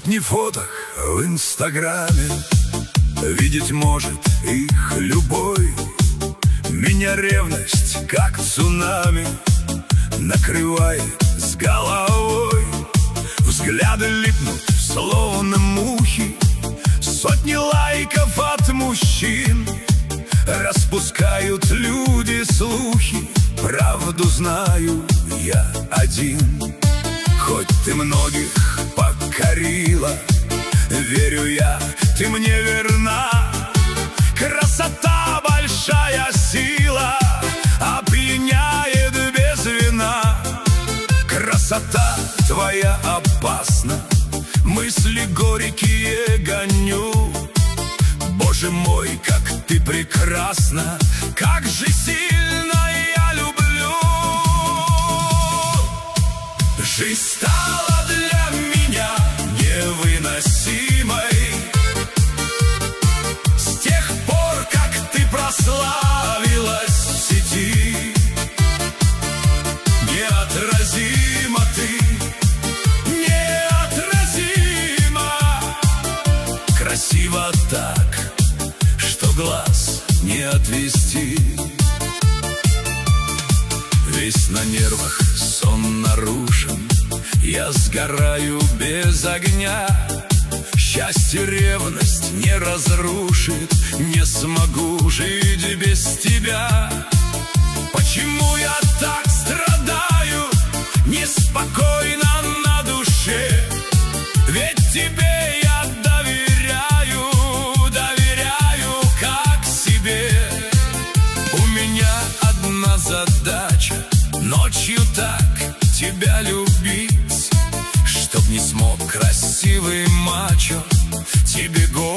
Сотни фоток в Инстаграме, видеть может их любой. Меня ревность, как цунами, накрывает с головой. Взгляды липнут, словно мухи, сотни лайков от мужчин. Распускают люди слухи, правду знаю я один. Хоть ты многих покорила, верю я, ты мне верна. Красота — большая сила, опьяняет без вина. Красота твоя опасна, мысли горькие гоню. Боже мой, как ты прекрасна, как же сильно я люблю. Жизнь стала для меня невыносимой с тех пор, как ты прославилась в сети. Неотразима ты, неотразима. Красиво так, что глаз не отвести. Весь на нервах, сон нарушен, я сгораю без огня. Счастье ревность не разрушит, не смогу жить без тебя. Почему я так страдаю, неспокойно на душе? Ведь тебе я доверяю, доверяю как себе. У меня одна задача — ночью так тебя любить, чтоб не смог красивый мачо тебе голос